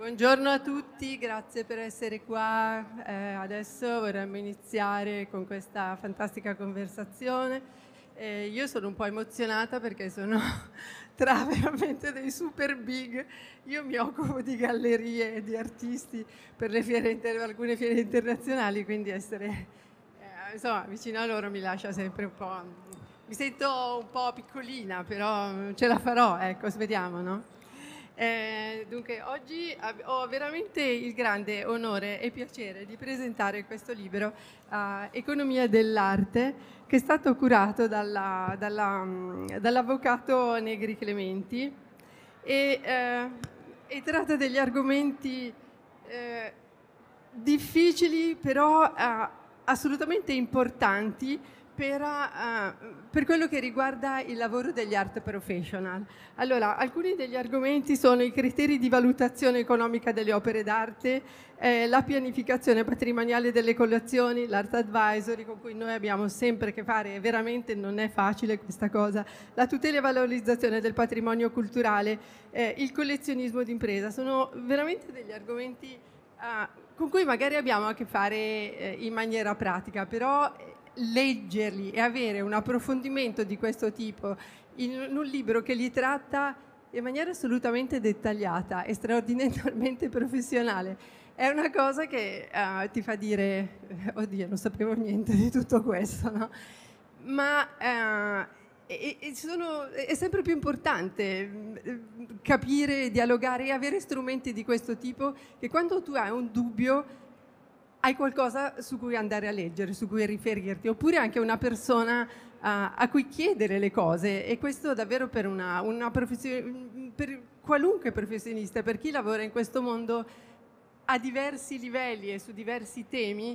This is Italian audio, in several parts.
Buongiorno a tutti, grazie per essere qua. Adesso vorremmo iniziare con questa fantastica conversazione. Io sono un po' emozionata perché sono tra veramente dei super big. Io mi occupo di gallerie e di artisti per le alcune fiere internazionali, quindi essere insomma, vicino a loro mi lascia sempre un po'. Mi sento un po' piccolina, però ce la farò, ecco, vediamo, no? Dunque, oggi ho veramente il grande onore e piacere di presentare questo libro, Economia dell'arte, che è stato curato dall'avvocato Negri Clementi e tratta degli argomenti difficili, però assolutamente importanti per quello che riguarda il lavoro degli art professional. Allora, alcuni degli argomenti sono i criteri di valutazione economica delle opere d'arte, la pianificazione patrimoniale delle collezioni, l'art advisory con cui noi abbiamo sempre che fare, e veramente non è facile questa cosa, la tutela e valorizzazione del patrimonio culturale, il collezionismo d'impresa. Sono veramente degli argomenti con cui magari abbiamo a che fare in maniera pratica, però leggerli e avere un approfondimento di questo tipo in un libro che li tratta in maniera assolutamente dettagliata e straordinariamente professionale è una cosa che ti fa dire oddio, non sapevo niente di tutto questo, no? Ma è sempre più importante capire, dialogare e avere strumenti di questo tipo, che quando tu hai un dubbio hai qualcosa su cui andare a leggere, su cui riferirti, oppure anche una persona a cui chiedere le cose. E questo davvero per per qualunque professionista, per chi lavora in questo mondo a diversi livelli e su diversi temi,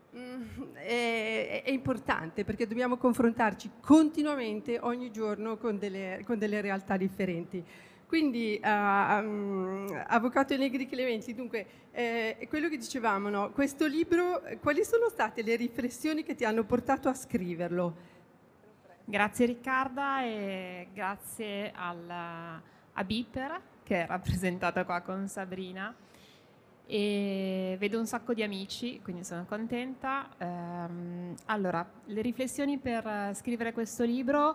è importante, perché dobbiamo confrontarci continuamente, ogni giorno, con delle realtà differenti. Quindi, Avvocato Negri Clementi, dunque, quello che dicevamo, no? Questo libro, quali sono state le riflessioni che ti hanno portato a scriverlo? Grazie Riccarda e grazie a Biper, che è rappresentata qua con Sabrina. E vedo un sacco di amici, quindi sono contenta. Allora, le riflessioni per scrivere questo libro,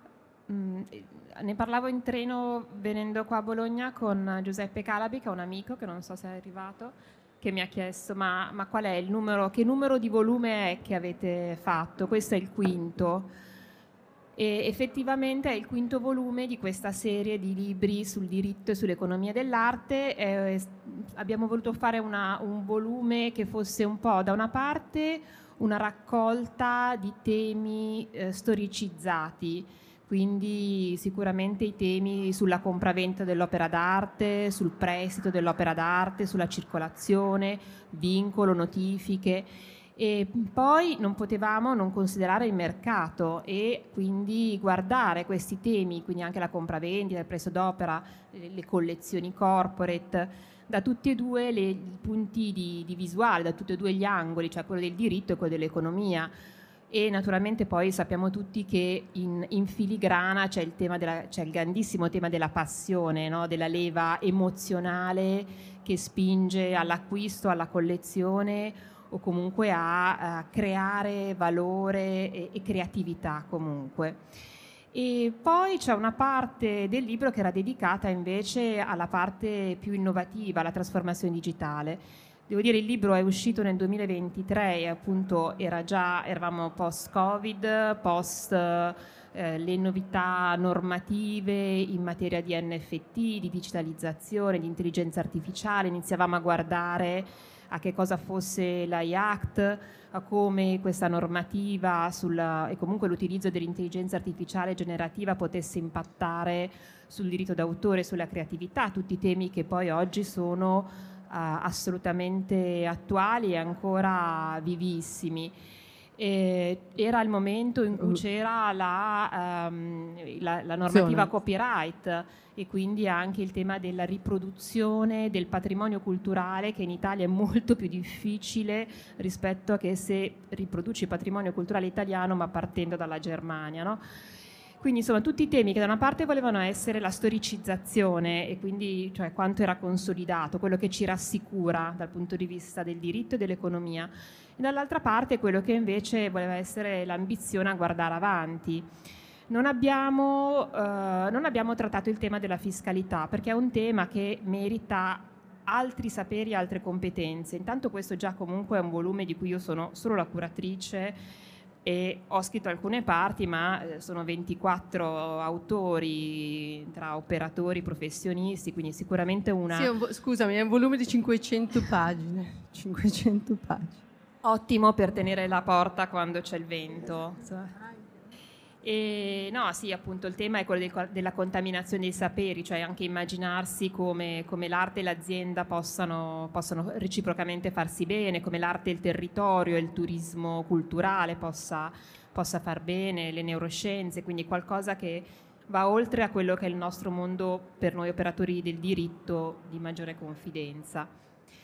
ne parlavo in treno venendo qua a Bologna con Giuseppe Calabi, che è un amico che non so se è arrivato, che mi ha chiesto ma qual è il numero, che numero di volume è che avete fatto? Questo è il quinto. E effettivamente è il quinto volume di questa serie di libri sul diritto e sull'economia dell'arte. Abbiamo voluto fare un volume che fosse un po' da una parte una raccolta di temi storicizzati, quindi sicuramente i temi sulla compravendita dell'opera d'arte, sul prestito dell'opera d'arte, sulla circolazione, vincolo, notifiche. E poi non potevamo non considerare il mercato e quindi guardare questi temi, quindi anche la compravendita, il prezzo d'opera, le collezioni corporate, da tutti e due i punti di visuale, da tutti e due gli angoli, cioè quello del diritto e quello dell'economia. E naturalmente poi sappiamo tutti che in filigrana c'è il grandissimo tema della passione, no? Della leva emozionale che spinge all'acquisto, alla collezione o comunque a creare valore e creatività comunque. E poi c'è una parte del libro che era dedicata invece alla parte più innovativa, alla trasformazione digitale. Devo dire, il libro è uscito nel 2023 e appunto eravamo post-Covid, post le novità normative in materia di NFT, di digitalizzazione, di intelligenza artificiale. Iniziavamo a guardare a che cosa fosse l'AI Act, a come questa normativa e comunque l'utilizzo dell'intelligenza artificiale generativa potesse impattare sul diritto d'autore, sulla creatività, tutti temi che poi oggi sono assolutamente attuali e ancora vivissimi. Era il momento in cui c'era la normativa copyright e quindi anche il tema della riproduzione del patrimonio culturale, che in Italia è molto più difficile rispetto a che se riproduci il patrimonio culturale italiano ma partendo dalla Germania, no? Quindi insomma tutti i temi che da una parte volevano essere la storicizzazione e quindi cioè quanto era consolidato, quello che ci rassicura dal punto di vista del diritto e dell'economia, e dall'altra parte quello che invece voleva essere l'ambizione a guardare avanti. Non abbiamo trattato il tema della fiscalità, perché è un tema che merita altri saperi e altre competenze. Intanto questo già comunque è un volume di cui io sono solo la curatrice e ho scritto alcune parti, ma sono 24 autori tra operatori, professionisti, quindi sicuramente una... Sì, scusami, è un volume di 500 pagine. 500 pagine. Ottimo per tenere la porta quando c'è il vento. E no, sì, appunto il tema è quello della contaminazione dei saperi, cioè anche immaginarsi come l'arte e l'azienda possano reciprocamente farsi bene, come l'arte e il territorio e il turismo culturale possa far bene, le neuroscienze, quindi qualcosa che va oltre a quello che è il nostro mondo per noi operatori del diritto di maggiore confidenza.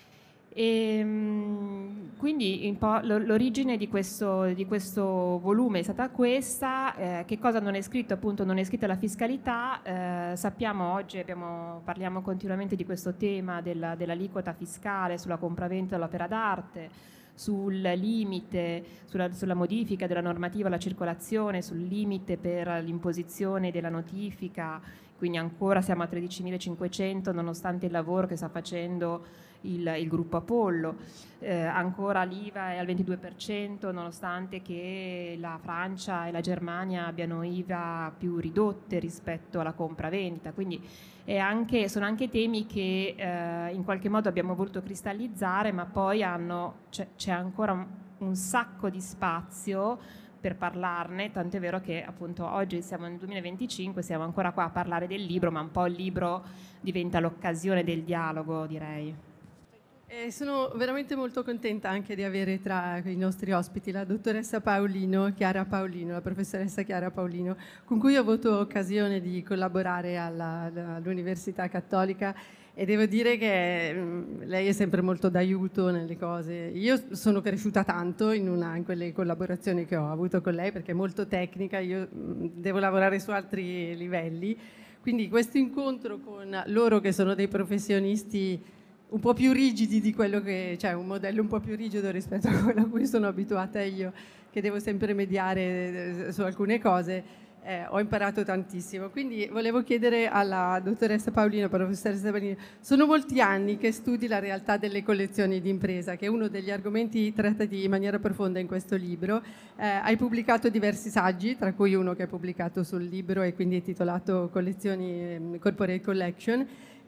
E quindi un po' l'origine di questo volume è stata questa. Che cosa non è scritto? Appunto non è scritta la fiscalità. Sappiamo oggi, parliamo continuamente di questo tema dell'aliquota fiscale sulla compravendita dell'opera d'arte, sul limite, sulla modifica della normativa alla circolazione, sul limite per l'imposizione della notifica, quindi ancora siamo a 13.500 nonostante il lavoro che sta facendo il gruppo Apollo, ancora l'IVA è al 22% nonostante che la Francia e la Germania abbiano IVA più ridotte rispetto alla compravendita, quindi sono anche temi che in qualche modo abbiamo voluto cristallizzare, ma poi c'è ancora un sacco di spazio per parlarne, tanto è vero che appunto oggi siamo nel 2025, siamo ancora qua a parlare del libro, ma un po' il libro diventa l'occasione del dialogo, direi. Sono veramente molto contenta anche di avere tra i nostri ospiti la dottoressa Chiara Paolino, la professoressa Chiara Paolino, con cui ho avuto occasione di collaborare all'Università Cattolica, e devo dire che lei è sempre molto d'aiuto nelle cose. Io sono cresciuta tanto in quelle collaborazioni che ho avuto con lei, perché è molto tecnica, io devo lavorare su altri livelli, quindi questo incontro con loro che sono dei professionisti un po' più rigidi di quello cioè un modello un po' più rigido rispetto a quello a cui sono abituata io, che devo sempre mediare su alcune cose, ho imparato tantissimo. Quindi volevo chiedere alla dottoressa Paolino, professoressa Paolino, sono molti anni che studi la realtà delle collezioni di impresa, che è uno degli argomenti trattati in maniera profonda in questo libro. Hai pubblicato diversi saggi, tra cui uno che è pubblicato sul libro e quindi è titolato Collezioni Corporate Collection.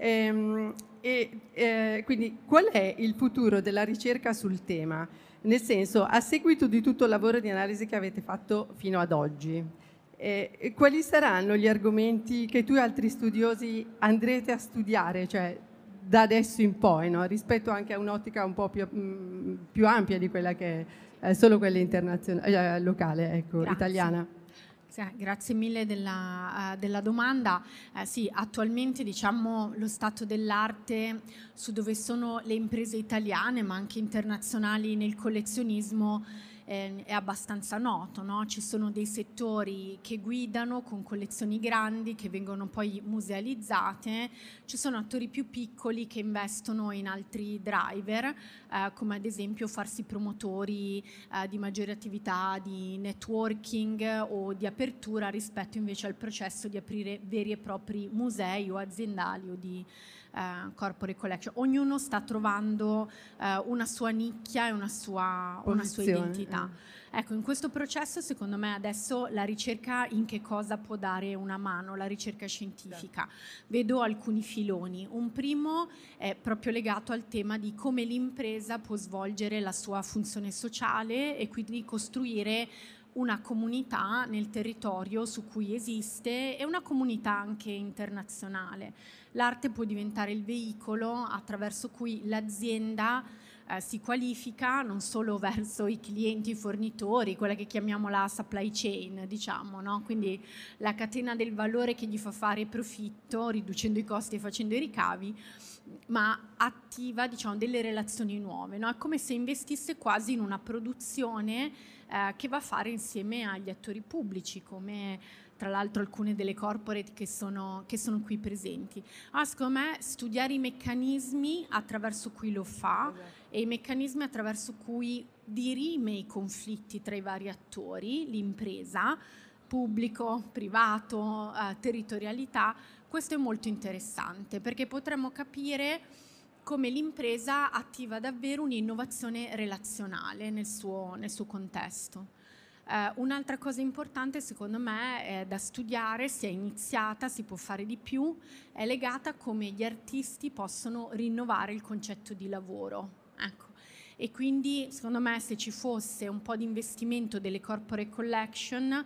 Quindi qual è il futuro della ricerca sul tema? Nel senso, a seguito di tutto il lavoro di analisi che avete fatto fino ad oggi, quali saranno gli argomenti che tu e altri studiosi andrete a studiare, cioè da adesso in poi, no? Rispetto anche a un'ottica un po' più ampia di quella che è solo quella internazionale, locale, ecco, italiana? Grazie mille della domanda. Sì, attualmente diciamo lo stato dell'arte su dove sono le imprese italiane ma anche internazionali nel collezionismo è abbastanza noto, no? Ci sono dei settori che guidano con collezioni grandi che vengono poi musealizzate, ci sono attori più piccoli che investono in altri driver, come ad esempio farsi promotori di maggiore attività di networking o di apertura rispetto invece al processo di aprire veri e propri musei o aziendali o di corporate collection. Ognuno sta trovando una sua nicchia e una sua identità. Ecco, in questo processo secondo me adesso la ricerca in che cosa può dare una mano, la ricerca scientifica. Vedo alcuni filoni. Un primo è proprio legato al tema di come l'impresa può svolgere la sua funzione sociale e quindi costruire una comunità nel territorio su cui esiste e una comunità anche internazionale. L'arte può diventare il veicolo attraverso cui l'azienda si qualifica non solo verso i clienti, i fornitori, quella che chiamiamo la supply chain, diciamo, no? Quindi la catena del valore che gli fa fare profitto, riducendo i costi e facendo i ricavi, ma attiva, diciamo, delle relazioni nuove, no? È come se investisse quasi in una produzione che va a fare insieme agli attori pubblici, come tra l'altro alcune delle corporate che sono qui presenti. Secondo me studiare i meccanismi attraverso cui lo fa, e i meccanismi attraverso cui dirime i conflitti tra i vari attori, l'impresa, pubblico, privato, territorialità. Questo è molto interessante perché potremmo capire come l'impresa attiva davvero un'innovazione relazionale nel suo contesto. Un'altra cosa importante secondo me da studiare, si è iniziata, si può fare di più, è legata a come gli artisti possono rinnovare il concetto di lavoro. Ecco. E quindi secondo me se ci fosse un po' di investimento delle corporate collection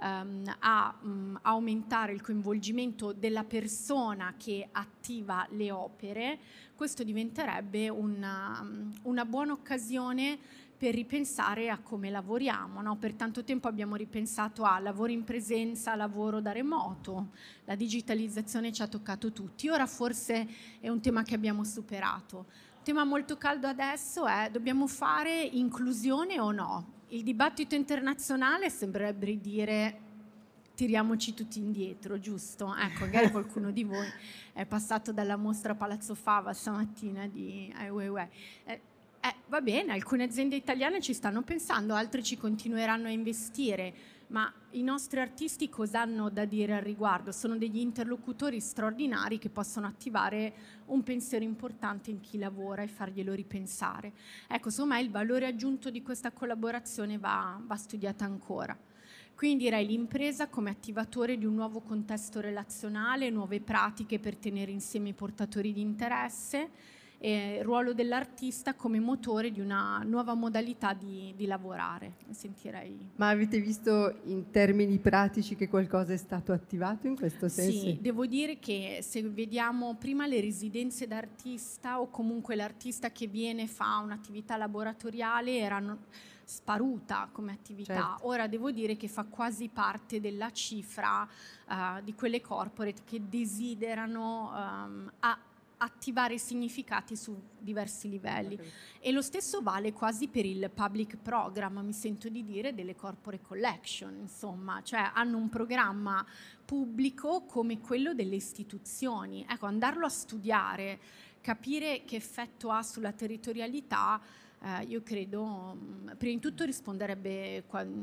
a aumentare il coinvolgimento della persona che attiva le opere, questo diventerebbe una buona occasione per ripensare a come lavoriamo, no? Per tanto tempo abbiamo ripensato a lavoro in presenza, lavoro da remoto, la digitalizzazione ci ha toccato tutti, ora forse è un tema che abbiamo superato. Il tema molto caldo adesso è: dobbiamo fare inclusione o no? Il dibattito internazionale sembrerebbe dire tiriamoci tutti indietro, giusto? Ecco, magari qualcuno di voi è passato dalla mostra Palazzo Fava stamattina di Ai Weiwei. Va bene, alcune aziende italiane ci stanno pensando, altre ci continueranno a investire, ma i nostri artisti cosa hanno da dire al riguardo? Sono degli interlocutori straordinari che possono attivare un pensiero importante in chi lavora e farglielo ripensare. Ecco, secondo me il valore aggiunto di questa collaborazione va studiata ancora. Quindi direi l'impresa come attivatore di un nuovo contesto relazionale, nuove pratiche per tenere insieme i portatori di interesse, e il ruolo dell'artista come motore di una nuova modalità di lavorare. Sentirei. Ma avete visto in termini pratici che qualcosa è stato attivato in questo senso? Sì, devo dire che se vediamo prima le residenze d'artista o comunque l'artista che viene fa un'attività laboratoriale erano sparuta come attività. Certo. Ora devo dire che fa quasi parte della cifra di quelle corporate che desiderano attivare significati su diversi livelli. Okay. E lo stesso vale quasi per il public program, mi sento di dire, delle corporate collection, insomma, cioè hanno un programma pubblico come quello delle istituzioni. Ecco, andarlo a studiare, capire che effetto ha sulla territorialità, io credo, prima di tutto risponderebbe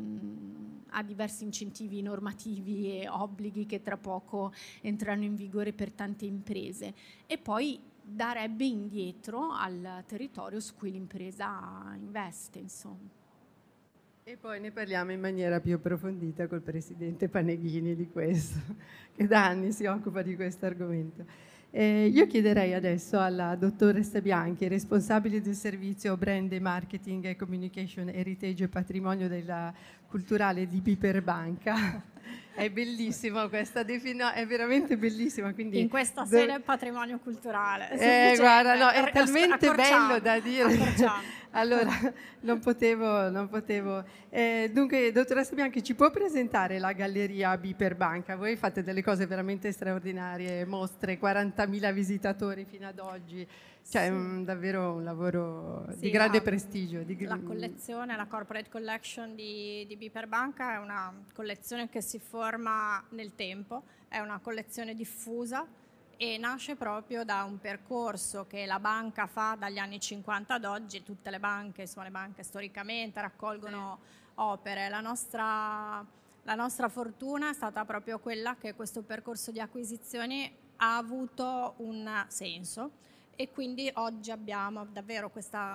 a diversi incentivi normativi e obblighi che tra poco entreranno in vigore per tante imprese, e poi darebbe indietro al territorio su cui l'impresa investe, insomma. E poi ne parliamo in maniera più approfondita col presidente Paneghini di questo, che da anni si occupa di questo argomento. Io chiederei adesso alla dottoressa Bianchi, responsabile del servizio Brand e Marketing e Communication Heritage e Patrimonio della Culturale di BPER Banca. È bellissima questa definizione, è veramente bellissima. Quindi in questa sede è patrimonio culturale. Guarda, no, è talmente bello da dire. Allora, non potevo. Dunque, dottoressa Bianchi, ci può presentare la galleria BPER Banca? Voi fate delle cose veramente straordinarie, mostre, 40.000 visitatori fino ad oggi. Cioè, sì. Davvero un lavoro di grande prestigio. La collezione, la Corporate Collection di BPER Banca è una collezione che si forma nel tempo, è una collezione diffusa e nasce proprio da un percorso che la banca fa dagli anni 50 ad oggi. Tutte le banche, insomma, le banche storicamente raccolgono opere. La nostra fortuna è stata proprio quella che questo percorso di acquisizioni ha avuto un senso. E quindi oggi abbiamo davvero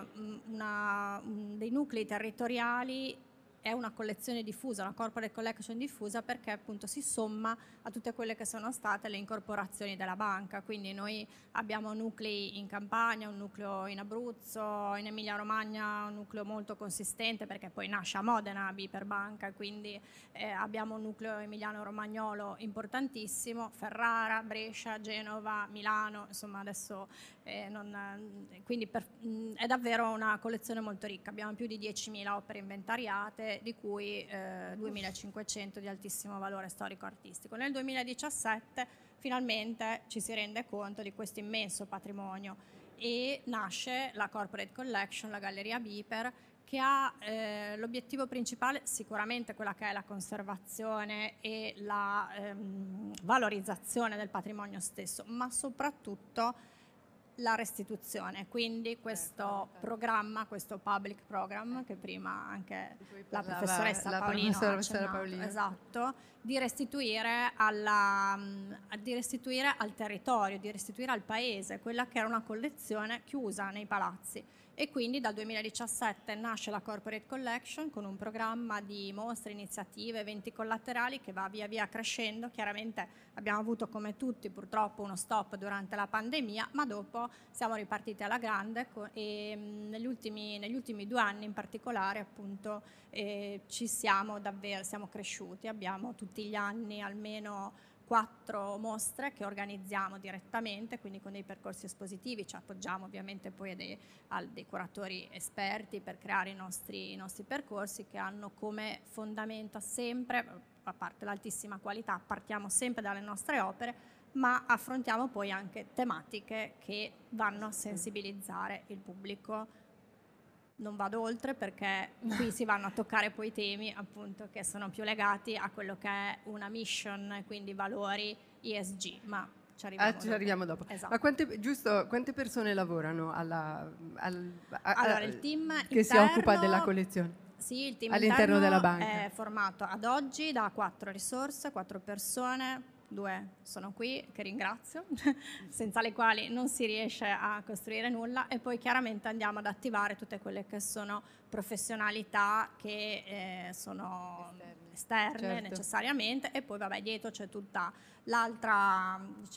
dei nuclei territoriali, è una collezione diffusa, una corporate collection diffusa, perché appunto si somma a tutte quelle che sono state le incorporazioni della banca. Quindi noi abbiamo nuclei in Campania, un nucleo in Abruzzo, in Emilia Romagna un nucleo molto consistente, perché poi nasce a Modena BPER Banca, quindi abbiamo un nucleo emiliano-romagnolo importantissimo, Ferrara, Brescia, Genova, Milano, insomma adesso quindi è davvero una collezione molto ricca. Abbiamo più di 10.000 opere inventariate, di cui 2.500 di altissimo valore storico-artistico. Nel 2017 finalmente ci si rende conto di questo immenso patrimonio e nasce la Corporate Collection, la Galleria Biper, che ha l'obiettivo principale sicuramente quella che è la conservazione e la valorizzazione del patrimonio stesso, ma soprattutto la restituzione. Quindi questo programma, questo public program che prima anche la professoressa Paolino ha accennato, esatto, di restituire al territorio, di restituire al paese quella che era una collezione chiusa nei palazzi. E quindi dal 2017 nasce la Corporate Collection con un programma di mostre, iniziative, eventi collaterali che va via via crescendo. Chiaramente abbiamo avuto come tutti purtroppo uno stop durante la pandemia, ma dopo siamo ripartiti alla grande e negli ultimi 2 anni in particolare appunto siamo cresciuti, abbiamo tutti gli anni almeno 4 mostre che organizziamo direttamente, quindi con dei percorsi espositivi, ci appoggiamo ovviamente poi a dei curatori esperti per creare i nostri percorsi che hanno come fondamento sempre, a parte l'altissima qualità, partiamo sempre dalle nostre opere, ma affrontiamo poi anche tematiche che vanno a sensibilizzare il pubblico. Non vado oltre perché qui si vanno a toccare poi temi appunto che sono più legati a quello che è una mission, quindi valori ESG, ma ci arriviamo dopo. Esatto. Ma quante persone lavorano allora, il team che si occupa della collezione? Sì, il team all'interno della banca è formato ad oggi da 4 risorse, 4 persone. 2 sono qui, che ringrazio, senza le quali non si riesce a costruire nulla, e poi chiaramente andiamo ad attivare tutte quelle che sono professionalità che sono esterne certo. Necessariamente, e poi vabbè dietro c'è tutta l'altra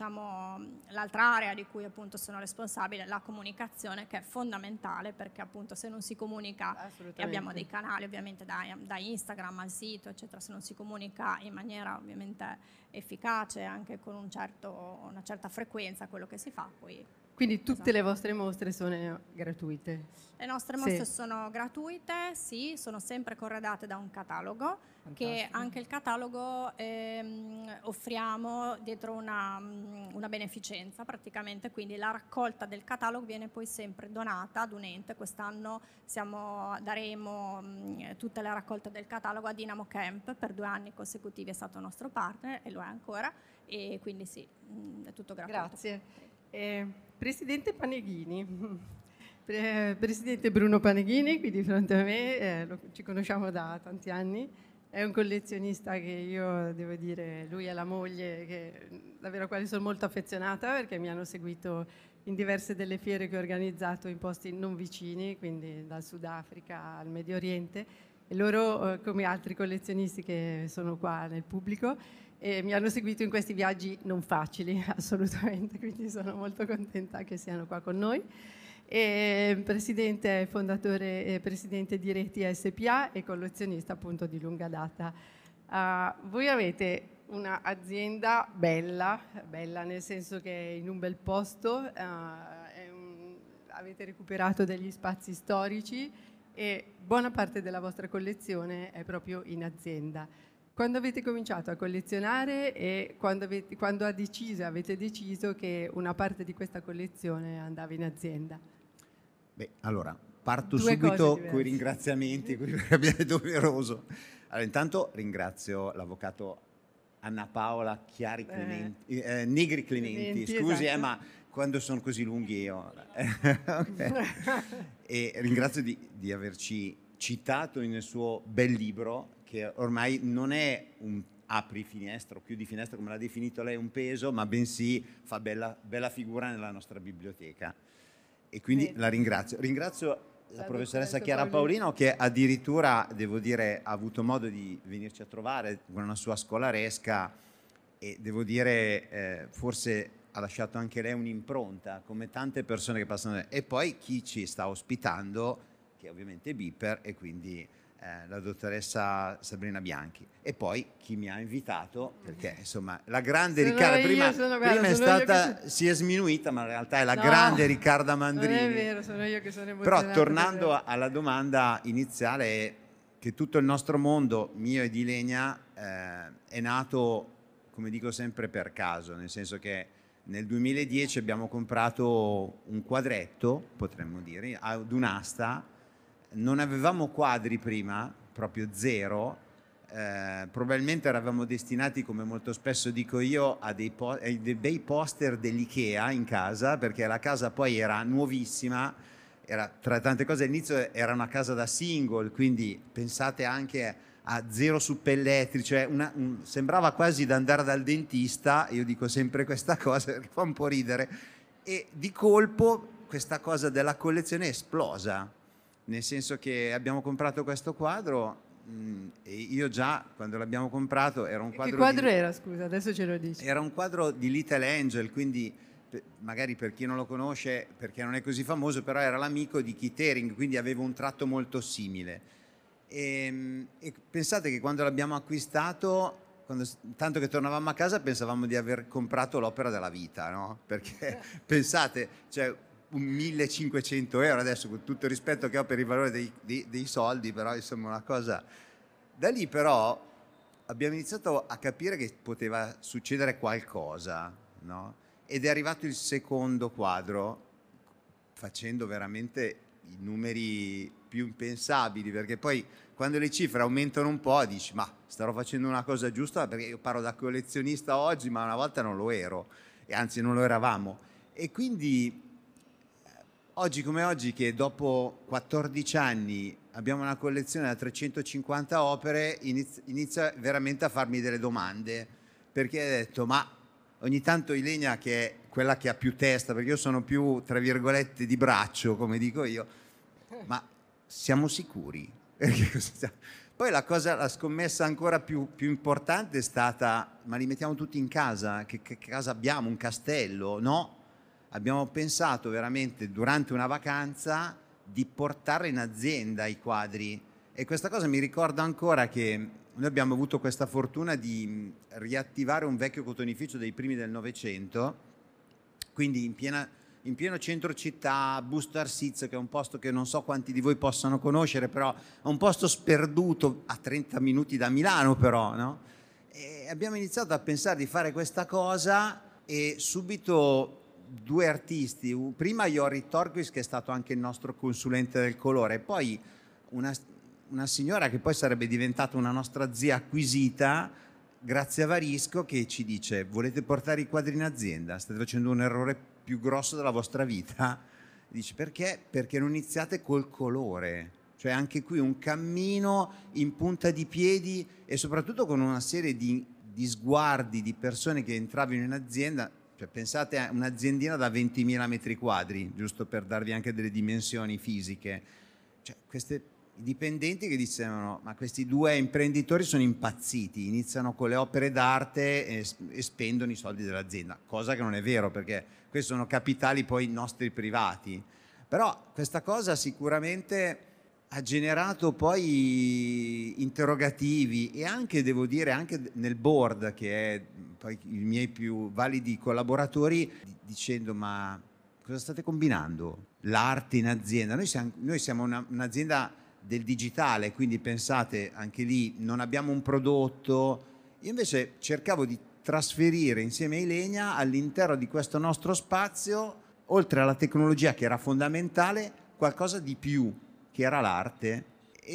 area di cui appunto sono responsabile, la comunicazione, che è fondamentale, perché appunto se non si comunica, e abbiamo dei canali ovviamente da Instagram al sito eccetera, se non si comunica in maniera ovviamente efficace, anche con una certa frequenza quello che si fa, poi. Quindi tutte le vostre mostre sono gratuite? Le nostre mostre sono gratuite, sì, sono sempre corredate da un catalogo. Fantastico. Che anche il catalogo offriamo dietro una beneficenza praticamente, quindi la raccolta del catalogo viene poi sempre donata ad un ente. Quest'anno daremo tutte le raccolte del catalogo a Dynamo Camp, per 2 anni consecutivi è stato nostro partner e lo è ancora, e quindi sì, è tutto gratuito. Grazie. Presidente Paneghini, Presidente Bruno Paneghini, qui di fronte a me, ci conosciamo da tanti anni, è un collezionista che io devo dire, lui e la moglie, davvero a quali sono molto affezionata, perché mi hanno seguito in diverse delle fiere che ho organizzato in posti non vicini, quindi dal Sudafrica al Medio Oriente, e loro, come altri collezionisti che sono qua nel pubblico, mi hanno seguito in questi viaggi non facili, assolutamente, quindi sono molto contenta che siano qua con noi. Presidente, fondatore e presidente di Reti SPA e collezionista appunto di lunga data. Voi avete un'azienda bella nel senso che è in un bel posto, avete recuperato degli spazi storici e buona parte della vostra collezione è proprio in azienda. Quando avete cominciato a collezionare e quando avete deciso che una parte di questa collezione andava in azienda? Beh, allora, parto subito con i ringraziamenti, abbiamo doveroso. Allora, intanto ringrazio l'avvocato Anna Paola Nigri Clementi, scusi, esatto. Ma quando sono così lunghi io... Okay. E ringrazio di averci citato nel suo bel libro, che ormai non è un apri finestra o chiudi finestra come l'ha definito lei, un peso, ma bensì fa bella figura nella nostra biblioteca, e quindi la ringrazio. Ringrazio la professoressa Chiara Paolino, che addirittura, devo dire, ha avuto modo di venirci a trovare con una sua scolaresca, e devo dire forse ha lasciato anche lei un'impronta, come tante persone che passano, e poi chi ci sta ospitando, che è ovviamente Biper, e quindi la dottoressa Sabrina Bianchi, e poi chi mi ha invitato, perché insomma la grande Riccarda prima è stata, si è sminuita, ma in realtà è la grande Riccarda Mandrini. Non è vero, sono io che sono emozionata. Però tornando alla domanda iniziale, è che tutto il nostro mondo, mio e di Legna, è nato come dico sempre, per caso, nel senso che nel 2010 abbiamo comprato un quadretto, potremmo dire, ad un'asta. Non avevamo quadri prima, proprio zero. Probabilmente eravamo destinati, come molto spesso dico io, a dei bei poster dell'Ikea in casa, perché la casa poi era nuovissima, era, tra tante cose all'inizio era una casa da single, quindi pensate anche a zero suppelletri, cioè sembrava quasi da andare dal dentista. Io dico sempre questa cosa perché fa un po' ridere, e di colpo questa cosa della collezione è esplosa, nel senso che abbiamo comprato questo quadro. E io già quando l'abbiamo comprato era un quadro. Che quadro era, scusa, adesso ce lo dici? Era un quadro di Little Angel, quindi magari per chi non lo conosce, perché non è così famoso, però era l'amico di Keith Haring, quindi aveva un tratto molto simile. E pensate che quando l'abbiamo acquistato, tanto che tornavamo a casa, pensavamo di aver comprato l'opera della vita, no? Perché pensate, cioè, un 1.500 euro adesso, con tutto il rispetto che ho per il valore dei soldi, però insomma una cosa. Da lì però abbiamo iniziato a capire che poteva succedere qualcosa, no? Ed è arrivato il secondo quadro facendo veramente i numeri più impensabili, perché poi quando le cifre aumentano un po' dici ma starò facendo una cosa giusta, perché io parlo da collezionista oggi ma una volta non lo ero, e anzi non lo eravamo. E quindi oggi come oggi, che dopo 14 anni abbiamo una collezione da 350 opere, inizia veramente a farmi delle domande, perché ho detto ma ogni tanto Ilenia, che è quella che ha più testa, perché io sono più tra virgolette di braccio, come dico io, ma siamo sicuri? Poi la scommessa ancora più importante è stata: ma li mettiamo tutti in casa? Che casa abbiamo? Un castello? No, abbiamo pensato veramente durante una vacanza di portare in azienda i quadri, e questa cosa mi ricorda ancora che noi abbiamo avuto questa fortuna di riattivare un vecchio cotonificio dei primi del Novecento, quindi in pieno centro città, Busto Arsizio, che è un posto che non so quanti di voi possano conoscere, però è un posto sperduto a 30 minuti da Milano, però, no? E abbiamo iniziato a pensare di fare questa cosa, e subito due artisti, prima Jori Torquist, che è stato anche il nostro consulente del colore, e poi una signora che poi sarebbe diventata una nostra zia acquisita, Grazia Varisco, che ci dice: volete portare i quadri in azienda? State facendo un errore più grosso della vostra vita. Dice: perché? Perché non iniziate col colore, cioè anche qui un cammino in punta di piedi, e soprattutto con una serie di sguardi di persone che entravano in azienda. Cioè, pensate a un'aziendina da 20.000 metri quadri, giusto per darvi anche delle dimensioni fisiche. Cioè, i dipendenti che dicevano: ma questi due imprenditori sono impazziti, iniziano con le opere d'arte e spendono i soldi dell'azienda, cosa che non è vero, perché questi sono capitali poi nostri privati. Però questa cosa sicuramente ha generato poi interrogativi, e anche, devo dire, anche nel board, che è poi i miei più validi collaboratori, dicendo: ma cosa state combinando? L'arte in azienda? Noi siamo un'azienda del digitale, quindi pensate, anche lì non abbiamo un prodotto. Io invece cercavo di trasferire insieme a Ilenia all'interno di questo nostro spazio, oltre alla tecnologia che era fondamentale, qualcosa di più, che era l'arte,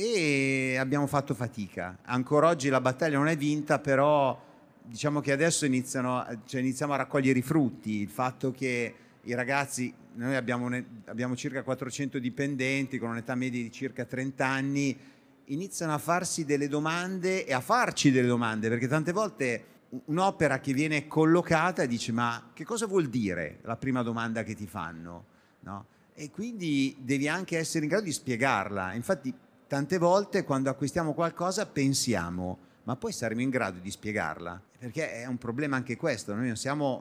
e abbiamo fatto fatica. Ancora oggi la battaglia non è vinta, però diciamo che adesso iniziamo a raccogliere i frutti, il fatto che i ragazzi, noi abbiamo circa 400 dipendenti con un'età media di circa 30 anni, iniziano a farsi delle domande e a farci delle domande, perché tante volte un'opera che viene collocata dice: ma che cosa vuol dire? La prima domanda che ti fanno, no? E quindi devi anche essere in grado di spiegarla. Infatti tante volte quando acquistiamo qualcosa pensiamo: ma poi saremo in grado di spiegarla? Perché è un problema anche questo. Noi non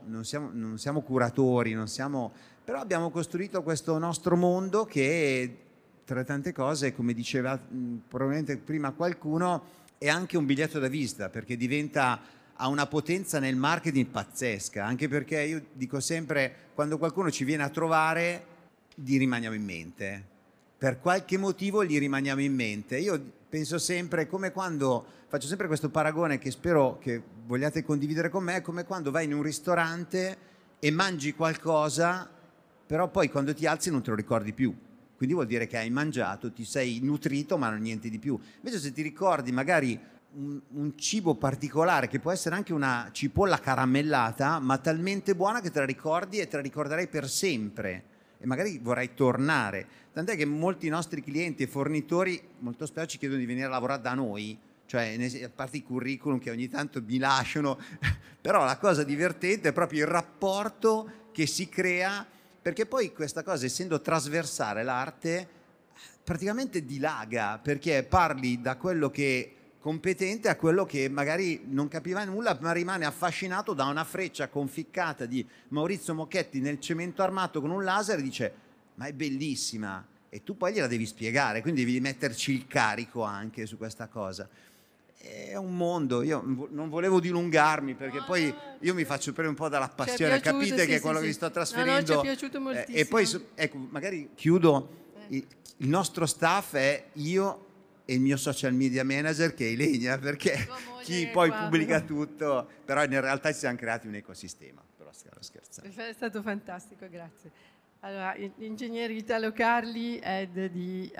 siamo curatori, però abbiamo costruito questo nostro mondo che, tra tante cose, come diceva probabilmente prima qualcuno, è anche un biglietto da visita, perché ha una potenza nel marketing pazzesca, anche perché io dico sempre, quando qualcuno ci viene a trovare, gli rimaniamo in mente. per qualche motivo gli rimaniamo in mente. Io penso sempre, come quando, faccio sempre questo paragone che spero che vogliate condividere con me, come quando vai in un ristorante e mangi qualcosa, però poi quando ti alzi non te lo ricordi più. Quindi vuol dire che hai mangiato, ti sei nutrito, ma non niente di più. Invece se ti ricordi magari un cibo particolare, che può essere anche una cipolla caramellata, ma talmente buona che te la ricordi e te la ricorderai per sempre e magari vorrai tornare. Tant'è che molti nostri clienti e fornitori molto spesso ci chiedono di venire a lavorare da noi, cioè a parte i curriculum che ogni tanto mi lasciano, però la cosa divertente è proprio il rapporto che si crea, perché poi questa cosa, essendo trasversale, l'arte praticamente dilaga, perché parli da quello che competente a quello che magari non capiva nulla, ma rimane affascinato da una freccia conficcata di Maurizio Mocchetti nel cemento armato con un laser e dice ma è bellissima, e tu poi gliela devi spiegare, quindi devi metterci il carico anche su questa cosa. È un mondo, io non volevo dilungarmi perché poi io mi faccio prendere un po' dalla passione, capite che è quello che vi sto trasferendo. Ci è piaciuto moltissimo. E poi ecco, magari chiudo, il nostro staff è io e il mio social media manager che è Ilenia, perché chi poi pubblica tutto, però in realtà ci siamo creati un ecosistema, però scherzando. È stato fantastico, grazie. Allora, ingegnere Italo Carli, head di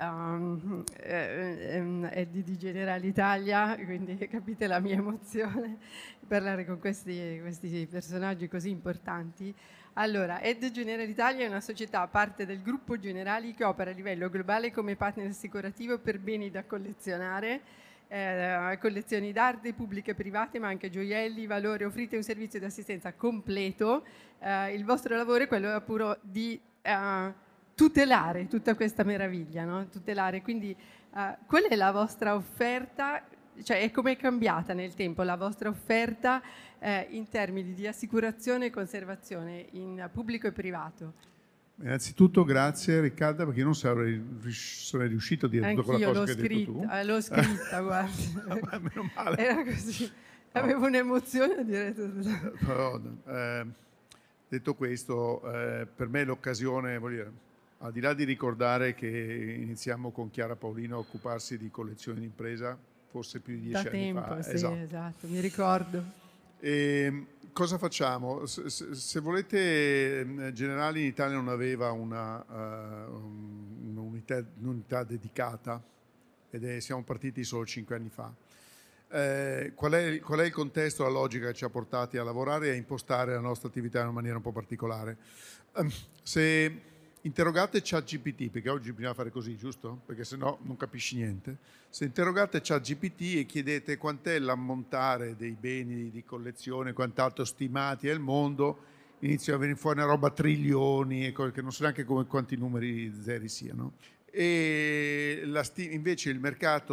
Generali Italia, quindi capite la mia emozione parlare con questi personaggi così importanti. Allora, Ed Generali Italia è una società parte del gruppo Generali che opera a livello globale come partner assicurativo per beni da collezionare, collezioni d'arte pubbliche e private, ma anche gioielli, valori. Offrite un servizio di assistenza completo. Il vostro lavoro è quello appunto di tutelare tutta questa meraviglia, no? Tutelare, quindi qual è la vostra offerta? Cioè, è come è cambiata nel tempo la vostra offerta in termini di assicurazione e conservazione in pubblico e privato? Innanzitutto grazie Riccardo, perché io non sarei riuscito a dire tutta quella cosa che hai detto tu. L'ho scritta, guarda. Meno male. Era così. Avevo un'emozione a dire tutto. Però, detto questo, per me l'occasione, voglio dire, al di là di ricordare che iniziamo con Chiara Paolino a occuparsi di collezioni d'impresa, forse più di 10 anni fa. Da tempo, sì, esatto, mi ricordo. E cosa facciamo? Se volete, Generali in Italia non aveva un'unità dedicata ed siamo partiti solo 5 anni fa. Qual è il contesto, la logica che ci ha portati a lavorare e a impostare la nostra attività in una maniera un po' particolare? Se interrogate ChatGPT, perché oggi bisogna fare così, giusto? Perché sennò non capisci niente. Se interrogate ChatGPT e chiedete quant'è l'ammontare dei beni di collezione, quant'altro stimati al mondo, inizia a venire fuori una roba trilioni, e che non so neanche quanti numeri zeri siano. E invece il mercato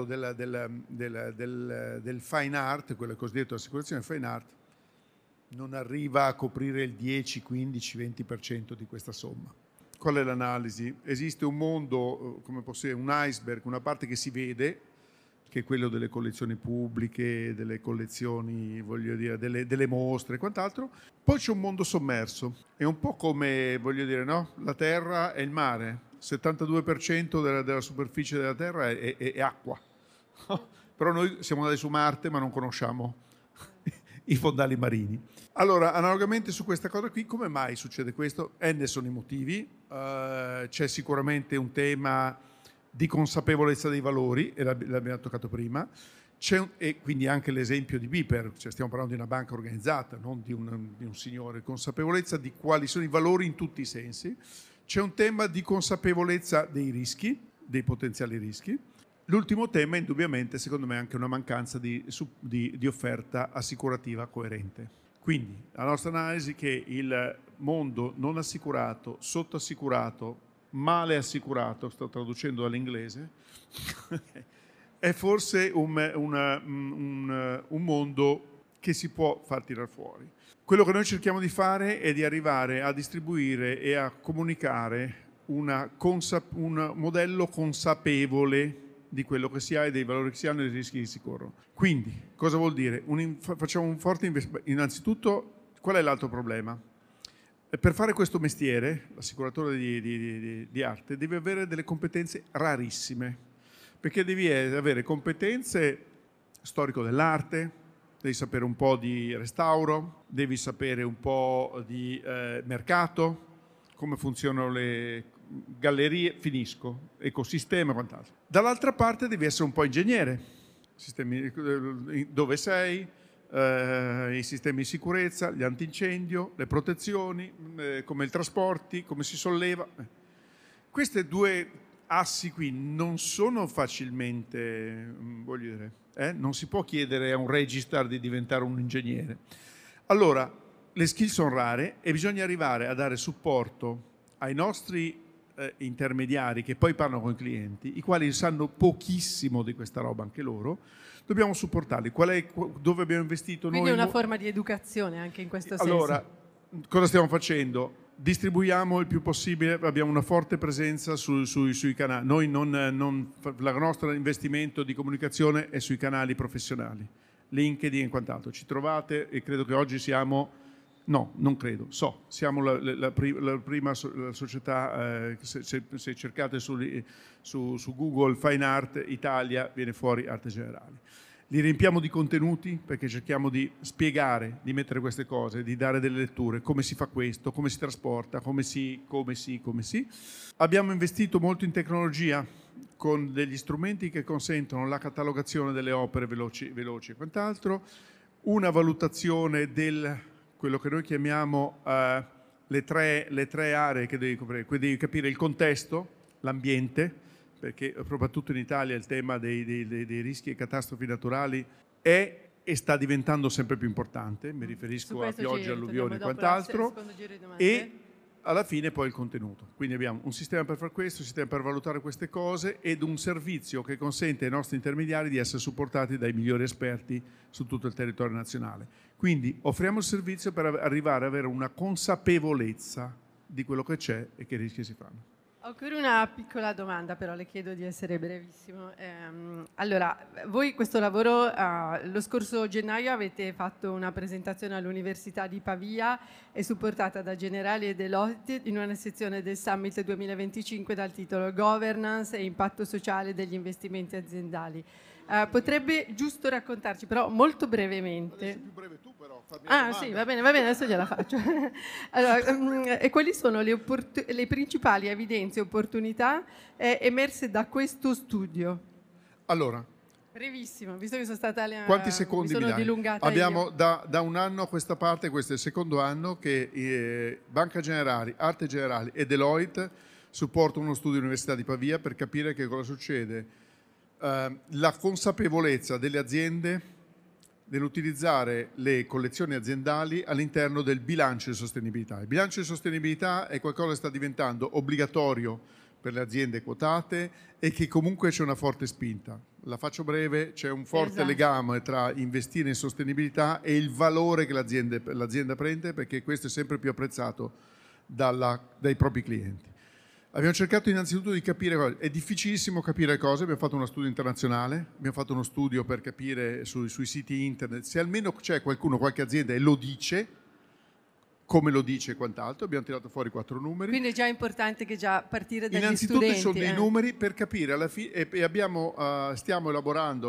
del fine art, quello cosiddetto assicurazione fine art, non arriva a coprire il 10, 15, 20% di questa somma. Qual è l'analisi? Esiste un mondo, come posso dire, un iceberg, una parte che si vede, che è quello delle collezioni pubbliche, delle collezioni, voglio dire, delle mostre e quant'altro. Poi c'è un mondo sommerso, è un po' come, voglio dire, no? La terra e il mare. 72% della superficie della terra è acqua. Però noi siamo andati su Marte ma non conosciamo i fondali marini. Allora, analogamente su questa cosa qui, come mai succede questo? Ne sono i motivi. C'è sicuramente un tema di consapevolezza dei valori, e l'abbiamo toccato prima. E quindi anche l'esempio di Biper, cioè stiamo parlando di una banca organizzata, non di un signore. Consapevolezza di quali sono i valori in tutti i sensi. C'è un tema di consapevolezza dei rischi, dei potenziali rischi. L'ultimo tema, indubbiamente, secondo me, è anche una mancanza di offerta assicurativa coerente. Quindi, la nostra analisi è che il mondo non assicurato, sottoassicurato, male assicurato, sto traducendo dall'inglese, è forse un mondo che si può far tirare fuori. Quello che noi cerchiamo di fare è di arrivare a distribuire e a comunicare un modello consapevole di quello che si ha e dei valori che si hanno e dei rischi che si corrono. Quindi, cosa vuol dire? Facciamo un forte investimento. Innanzitutto, qual è l'altro problema? Per fare questo mestiere, l'assicuratore di arte deve avere delle competenze rarissime, perché devi avere competenze storico dell'arte, devi sapere un po' di restauro, devi sapere un po' di mercato, come funzionano le gallerie, ecosistema e quant'altro. Dall'altra parte devi essere un po' ingegnere, dove sei, i sistemi di sicurezza, gli antincendio, le protezioni, come i trasporti, come si solleva. Queste due assi qui non sono facilmente, voglio dire, non si può chiedere a un registrar di diventare un ingegnere. Allora, le skill sono rare e bisogna arrivare a dare supporto ai nostri intermediari che poi parlano con i clienti, i quali sanno pochissimo di questa roba anche loro. Dobbiamo supportarli. Dove abbiamo investito Quindi noi? Quindi è una forma di educazione anche in questo senso. Allora, cosa stiamo facendo? Distribuiamo il più possibile, abbiamo una forte presenza sui canali. Noi il nostro investimento di comunicazione è sui canali professionali, LinkedIn e quant'altro. Ci trovate e credo che oggi siamo... No, non credo, siamo la prima società, se cercate su Google Fine Art Italia viene fuori Arte Generali. Li riempiamo di contenuti perché cerchiamo di spiegare, di mettere queste cose, di dare delle letture, come si fa questo, come si trasporta, come si. Abbiamo investito molto in tecnologia con degli strumenti che consentono la catalogazione delle opere veloci e quant'altro, una valutazione del quello che noi chiamiamo le tre aree che devi coprire. Quindi devi capire il contesto, l'ambiente, perché soprattutto in Italia il tema dei rischi e catastrofi naturali è e sta diventando sempre più importante. Mi riferisco a piogge, alluvioni e quant'altro. E alla fine poi il contenuto. Quindi abbiamo un sistema per fare questo, un sistema per valutare queste cose ed un servizio che consente ai nostri intermediari di essere supportati dai migliori esperti su tutto il territorio nazionale. Quindi offriamo il servizio per arrivare ad avere una consapevolezza di quello che c'è e che rischi si fanno. Ho ancora una piccola domanda, però le chiedo di essere brevissimo. Allora, voi questo lavoro, lo scorso gennaio avete fatto una presentazione all'Università di Pavia, è supportata da Generali e Deloitte in una sezione del Summit 2025 dal titolo Governance e impatto sociale degli investimenti aziendali. Potrebbe giusto raccontarci, però molto brevemente. Adesso più breve tu però. Sì, va bene, adesso gliela faccio. Allora, e quali sono le principali evidenze e opportunità emerse da questo studio? Allora, brevissimo, visto che sono stata quanti secondi mi sono dilungata. Abbiamo da un anno a questa parte, questo è il secondo anno, che Banca Generali, Arte Generali e Deloitte supportano uno studio all'Università di Pavia per capire che cosa succede. La consapevolezza delle aziende nell'utilizzare le collezioni aziendali all'interno del bilancio di sostenibilità. Il bilancio di sostenibilità è qualcosa che sta diventando obbligatorio per le aziende quotate e che comunque c'è una forte spinta. La faccio breve, c'è un forte legame tra investire in sostenibilità e il valore che l'azienda prende, perché questo è sempre più apprezzato dai propri clienti. Abbiamo cercato innanzitutto di capire, è difficilissimo capire le cose, abbiamo fatto uno studio internazionale, abbiamo fatto uno studio per capire sui siti internet se almeno c'è qualche azienda e lo dice, come lo dice e quant'altro, abbiamo tirato fuori 4 numeri. Quindi è già importante che già partire dagli innanzitutto studenti. Innanzitutto sono dei numeri per capire alla fine, e stiamo elaborando,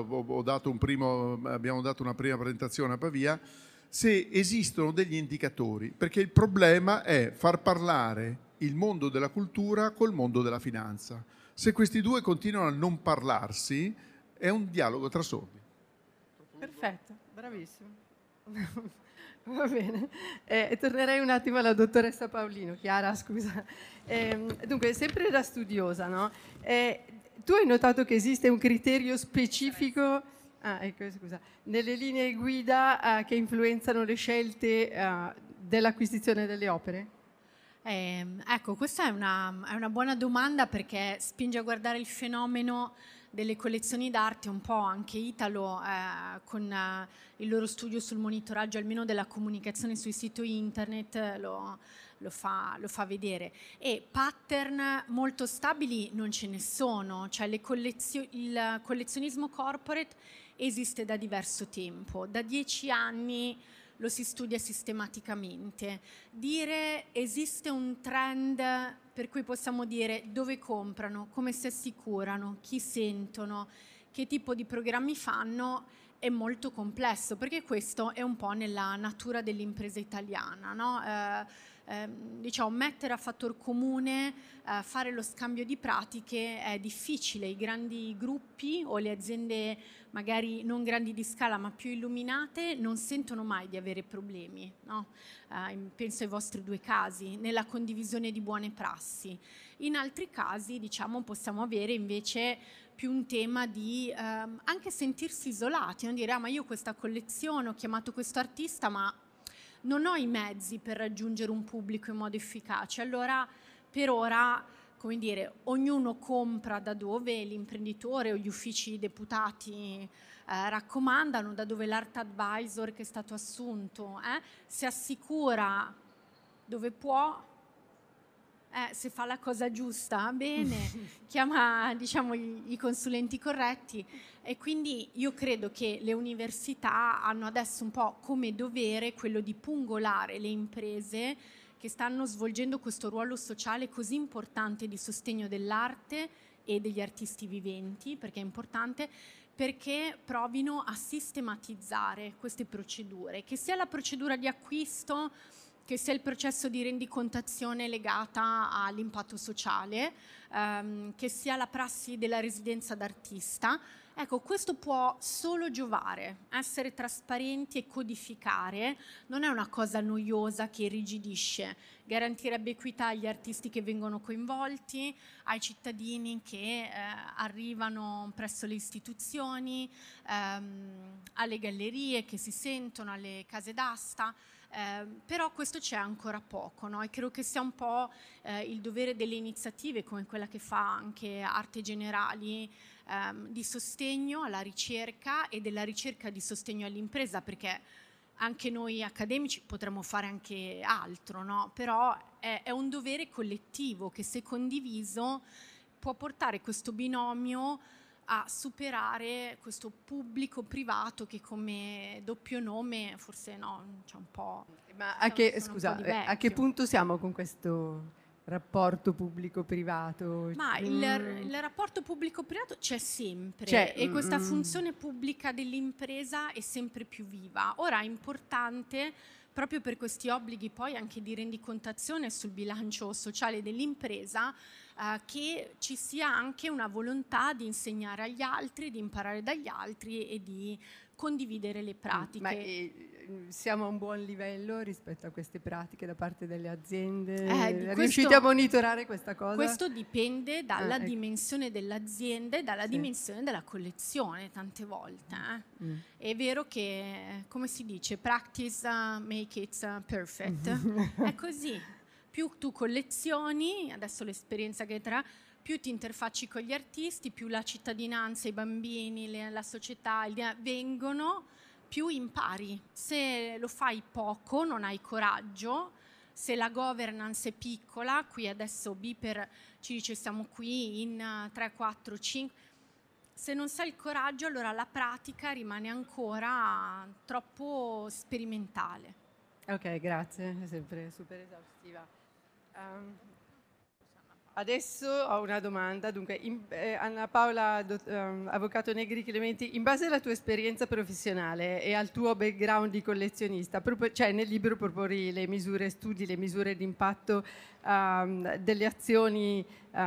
abbiamo dato una prima presentazione a Pavia, se esistono degli indicatori, perché il problema è far parlare il mondo della cultura col mondo della finanza. Se questi due continuano a non parlarsi, è un dialogo tra sordi. Perfetto, bravissimo. Va bene. Tornerei un attimo alla dottoressa Paolino. Chiara, scusa. Dunque, sempre da studiosa, no? Tu hai notato che esiste un criterio specifico nelle linee guida che influenzano le scelte dell'acquisizione delle opere? Ecco, questa è una buona domanda perché spinge a guardare il fenomeno delle collezioni d'arte un po' anche Italo con il loro studio sul monitoraggio almeno della comunicazione sui siti internet lo fa vedere, e pattern molto stabili non ce ne sono, cioè il collezionismo corporate esiste da diverso tempo, da 10 anni lo si studia sistematicamente. Dire esiste un trend per cui possiamo dire dove comprano, come si assicurano, chi sentono, che tipo di programmi fanno, è molto complesso, perché questo è un po' nella natura dell'impresa italiana, no? Diciamo, mettere a fattor comune, fare lo scambio di pratiche è difficile. I grandi gruppi o le aziende magari non grandi di scala ma più illuminate non sentono mai di avere problemi, no? Penso ai vostri 2 casi, nella condivisione di buone prassi. In altri casi, diciamo, possiamo avere invece più un tema di anche sentirsi isolati, non dire ma io questa collezione, ho chiamato questo artista ma non ho i mezzi per raggiungere un pubblico in modo efficace. Allora per ora, come dire, ognuno compra da dove l'imprenditore o gli uffici deputati raccomandano, da dove l'art advisor che è stato assunto si assicura dove può. Se fa la cosa giusta, bene, chiama, diciamo, i consulenti corretti, e quindi io credo che le università hanno adesso un po' come dovere quello di pungolare le imprese che stanno svolgendo questo ruolo sociale così importante di sostegno dell'arte e degli artisti viventi, perché è importante, perché provino a sistematizzare queste procedure, che sia la procedura di acquisto, che sia il processo di rendicontazione legata all'impatto sociale, che sia la prassi della residenza d'artista. Ecco, questo può solo giovare, essere trasparenti e codificare, non è una cosa noiosa che irrigidisce, garantirebbe equità agli artisti che vengono coinvolti, ai cittadini che arrivano presso le istituzioni, alle gallerie che si sentono, alle case d'asta. Però questo c'è ancora poco, no? E credo che sia un po' il dovere delle iniziative come quella che fa anche Arte Generali, di sostegno alla ricerca e della ricerca di sostegno all'impresa, perché anche noi accademici potremmo fare anche altro, no? Però è un dovere collettivo che, se condiviso, può portare questo binomio a superare questo pubblico privato che come doppio nome forse no, c'è un po'. Ma a che punto siamo con questo rapporto pubblico-privato? Ma il rapporto pubblico-privato c'è sempre, e questa funzione pubblica dell'impresa è sempre più viva. Ora è importante, proprio per questi obblighi poi anche di rendicontazione sul bilancio sociale dell'impresa, che ci sia anche una volontà di insegnare agli altri, di imparare dagli altri e di condividere le pratiche. Ma siamo a un buon livello rispetto a queste pratiche da parte delle aziende? Riuscite a monitorare questa cosa? Questo dipende dalla dimensione dell'azienda e dalla dimensione della collezione, tante volte. È vero che, come si dice, practice make it perfect. È così. Più tu collezioni, adesso l'esperienza che tra, più ti interfacci con gli artisti, più la cittadinanza, i bambini, la società vengono, più impari. Se lo fai poco, non hai coraggio, se la governance è piccola, qui adesso Biper ci dice siamo qui in 3, 4, 5, se non sai il coraggio, allora la pratica rimane ancora troppo sperimentale. Ok, grazie, è sempre super esaustiva. Adesso ho una domanda. Dunque, Anna Paola, avvocato Negri Clementi, in base alla tua esperienza professionale e al tuo background di collezionista, cioè nel libro proponi le misure, studi le misure di impatto delle azioni,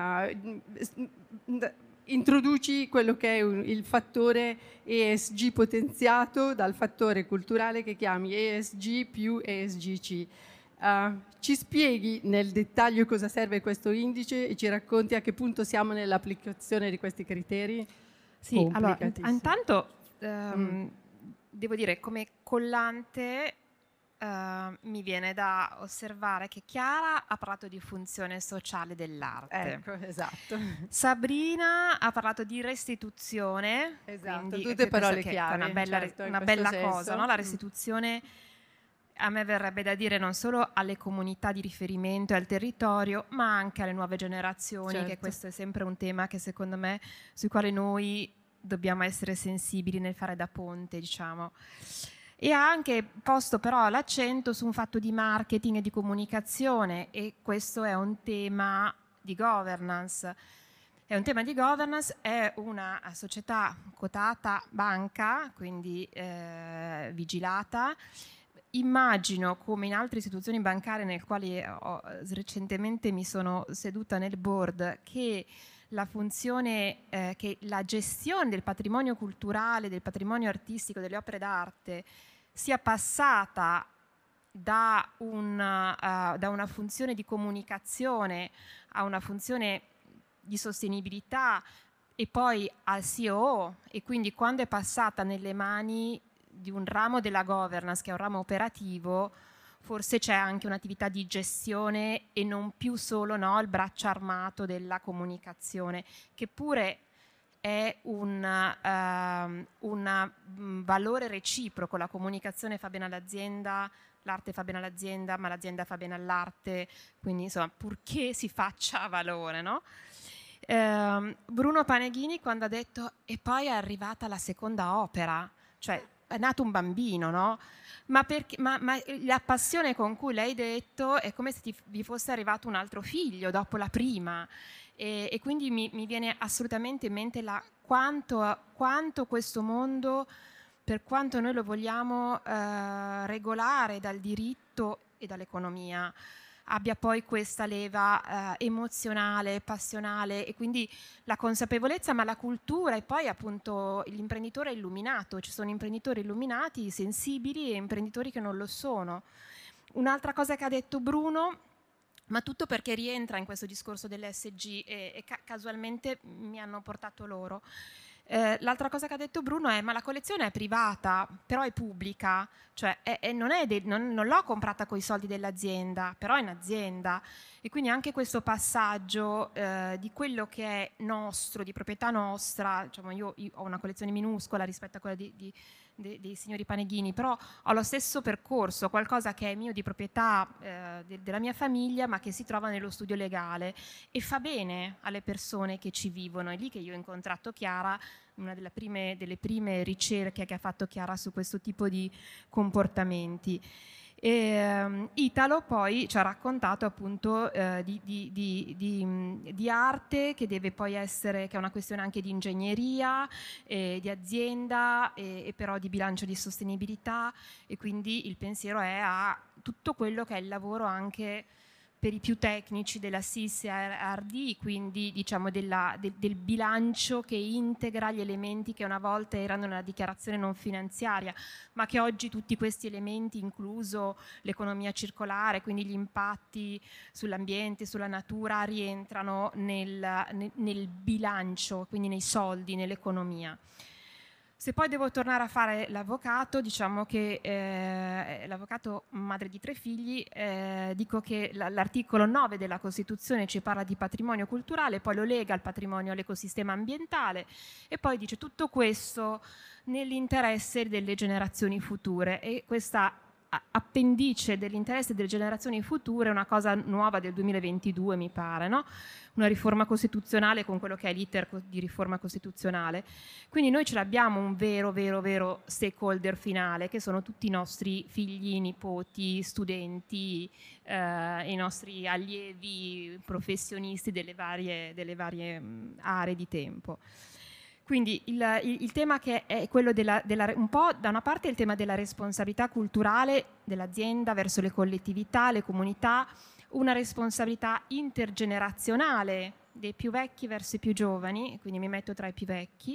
introduci quello che è il fattore ESG potenziato dal fattore culturale che chiami ESG più ESGC. Ci spieghi nel dettaglio cosa serve questo indice e ci racconti a che punto siamo nell'applicazione di questi criteri? Sì, allora, intanto devo dire, come collante mi viene da osservare che Chiara ha parlato di funzione sociale dell'arte. Ecco, esatto. Sabrina ha parlato di restituzione. Esatto, tutte parole chiave. È una bella cosa, no? La restituzione, a me verrebbe da dire, non solo alle comunità di riferimento e al territorio, ma anche alle nuove generazioni, che questo è sempre un tema che secondo me sui quali noi dobbiamo essere sensibili nel fare da ponte, diciamo. E ha anche posto però l'accento su un fatto di marketing e di comunicazione, e questo è un tema di governance. È un tema di governance, è una società quotata banca, quindi vigilata. Immagino, come in altre istituzioni bancarie nel quali recentemente mi sono seduta nel board, che la funzione, che la gestione del patrimonio culturale, del patrimonio artistico, delle opere d'arte sia passata da una funzione di comunicazione a una funzione di sostenibilità e poi al COO, e quindi quando è passata nelle mani di un ramo della governance che è un ramo operativo, forse c'è anche un'attività di gestione e non più solo il braccio armato della comunicazione, che pure è un valore reciproco. La comunicazione fa bene all'azienda, l'arte fa bene all'azienda, ma l'azienda fa bene all'arte, quindi insomma, purché si faccia valore, no? Bruno Paneghini, quando ha detto e poi è arrivata la seconda opera, cioè è nato un bambino, no? Ma la passione con cui l'hai detto è come se vi fosse arrivato un altro figlio dopo la prima, e quindi mi viene assolutamente in mente quanto questo mondo, per quanto noi lo vogliamo regolare dal diritto e dall'economia, abbia poi questa leva emozionale, passionale, e quindi la consapevolezza, ma la cultura, e poi appunto l'imprenditore illuminato. Ci sono imprenditori illuminati, sensibili, e imprenditori che non lo sono. Un'altra cosa che ha detto Bruno, ma tutto perché rientra in questo discorso dell'ESG e casualmente mi hanno portato loro. L'altra cosa che ha detto Bruno è: ma la collezione è privata, però è pubblica, cioè non l'ho comprata con i soldi dell'azienda, però è un'azienda, e quindi anche questo passaggio di quello che è nostro, di proprietà nostra, diciamo, io ho una collezione minuscola rispetto a quella dei signori Paneghini, però ho lo stesso percorso, qualcosa che è mio, di proprietà della mia famiglia, ma che si trova nello studio legale, e fa bene alle persone che ci vivono. È lì che io ho incontrato Chiara, una delle prime ricerche che ha fatto Chiara su questo tipo di comportamenti. Italo poi ci ha raccontato appunto di arte, che deve poi essere, che è una questione anche di ingegneria, di azienda, e però di bilancio di sostenibilità, e quindi il pensiero è a tutto quello che è il lavoro anche per i più tecnici della CSRD, quindi diciamo del bilancio che integra gli elementi che una volta erano nella dichiarazione non finanziaria, ma che oggi tutti questi elementi, incluso l'economia circolare, quindi gli impatti sull'ambiente, sulla natura, rientrano nel bilancio, quindi nei soldi, nell'economia. Se poi devo tornare a fare l'avvocato, diciamo che l'avvocato madre di 3 figli, dico che l'articolo 9 della Costituzione ci parla di patrimonio culturale, poi lo lega al patrimonio, all'ecosistema ambientale, e poi dice tutto questo nell'interesse delle generazioni future, e questa appendice dell'interesse delle generazioni future è una cosa nuova del 2022, mi pare, no? Una riforma costituzionale con quello che è l'iter di riforma costituzionale. Quindi noi ce l'abbiamo un vero stakeholder finale, che sono tutti i nostri figli, nipoti, studenti, i nostri allievi, professionisti delle varie aree di tempo. Quindi il tema che è quello un po' da una parte il tema della responsabilità culturale dell'azienda verso le collettività, le comunità, una responsabilità intergenerazionale dei più vecchi verso i più giovani, quindi mi metto tra i più vecchi.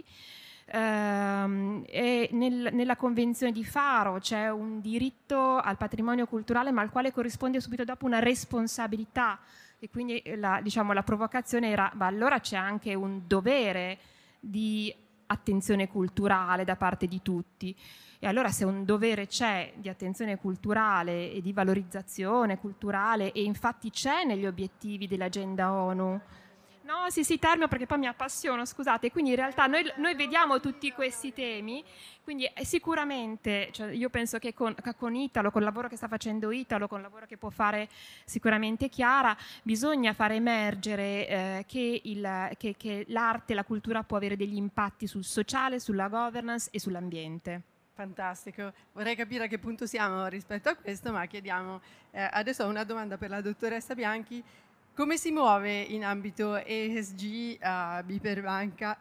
E nella Convenzione di Faro c'è un diritto al patrimonio culturale, ma al quale corrisponde subito dopo una responsabilità, e quindi la provocazione era: ma allora c'è anche un dovere di attenzione culturale da parte di tutti. E allora, se un dovere c'è di attenzione culturale e di valorizzazione culturale, e infatti c'è negli obiettivi dell'agenda ONU. No, sì, termino perché poi mi appassiono, scusate. Quindi in realtà noi vediamo tutti questi temi, quindi sicuramente, cioè, io penso che con Italo, con il lavoro che sta facendo Italo, con il lavoro che può fare sicuramente Chiara, bisogna far emergere che l'arte e la cultura può avere degli impatti sul sociale, sulla governance e sull'ambiente. Fantastico. Vorrei capire a che punto siamo rispetto a questo, ma chiediamo adesso ho una domanda per la dottoressa Bianchi. Come si muove in ambito ESG a BPER Banca?